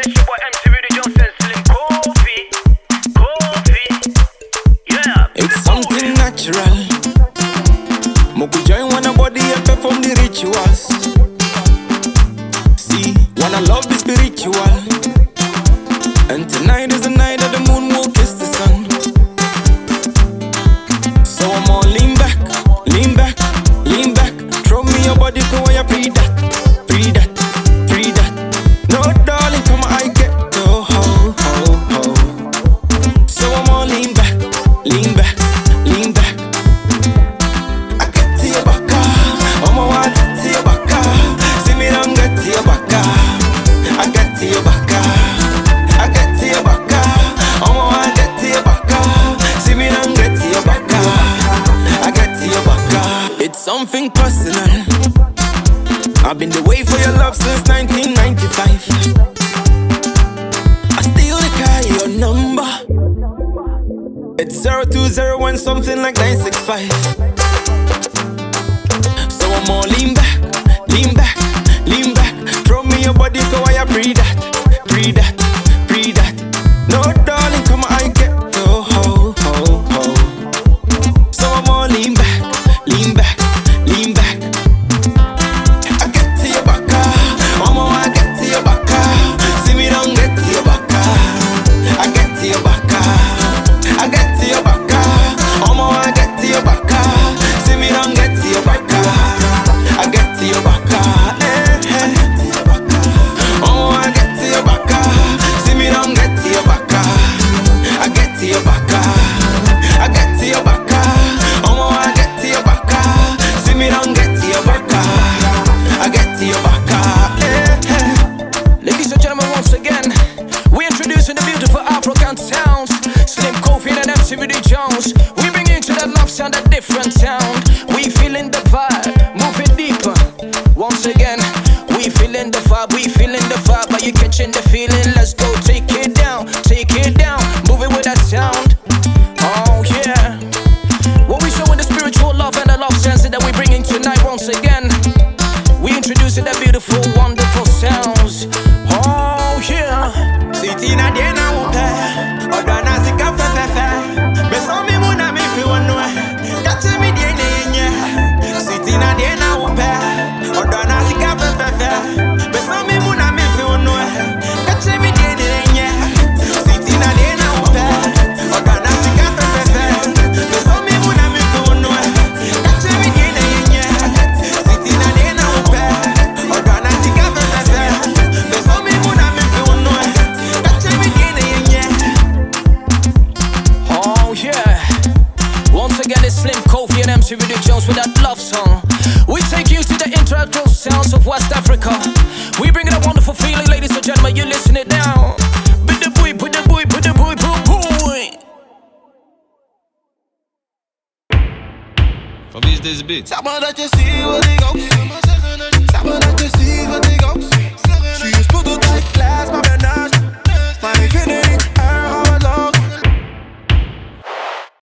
It's something natural. Moku join wanna body and perform the rituals. See, wanna love be spiritual. And tonight is the night that the moon will kiss the sun. So I'm all lean back, lean back, lean back. Throw me your body to where you breathe that, breathe that, breathe that. No darling, come on, I get to ho, ho, ho. So I'm all lean back, lean back, lean back. I get to your back, I'm a want to your back. See me don't get to your back. I get to your back, I get to your back. I'm a want get to your back. See me don't get to your back. I get to your back. It's something personal. I've been the way for your love since 1995. I still call your number. It's 0201 something like 965. So I'm all lean back, lean back, lean back. Throw me your body to where you breathe that, breathe that, breathe that. No darling, come on, I get to ho, ho, ho. So I'm all lean back, lean back, lean back. I get to your back, mama, I get to your back. See me don't get to your back. I get to your back, I get to your back. Mama, I get to your back. See me don't get to your back. I get to your back. Oh, I get to your back. See me don't get to your back. I get to your back. I get to your back. Oh, I get to your back. See me don't get to your back. I get to your back. Ladies and gentlemen, once again, we introducing the beautiful African sounds. Slim Kofi and MCVD Jones. We bring you to that love sound, a different sound. We feeling the vibe, moving deeper. Once again, we feeling the vibe, we feeling the vibe. Are you catching the feeling? Let's go, take it down, move it with that sound. Oh yeah. What we showing the spiritual love and the love sense that we bringing tonight. Once again, we introducing the beautiful, wonderful sounds. Oh yeah. City na diena upe, odana sika fefe. Beso mi muna mi fi wano, catch me diena nye. City na diena upe, odana sika fefe. Beso mi muna mi fi wano, catch me diena nye. City na diena upe, odana sika fefe. Beso mi muna mi fi wano, catch me diena nye. City na diena upe, odana sika fefe. Beso mi muna mi fi wano, catch me diena nye. Oh yeah. Once again, it's Slim Kofi and MCVD Jones with that love song. We take you to the interactive sounds of West Africa. We bring it a wonderful feeling, ladies and gentlemen. You listen it down. Put the boy, put the boy, put the boy, put the boy. For this bit. Someone that you see what they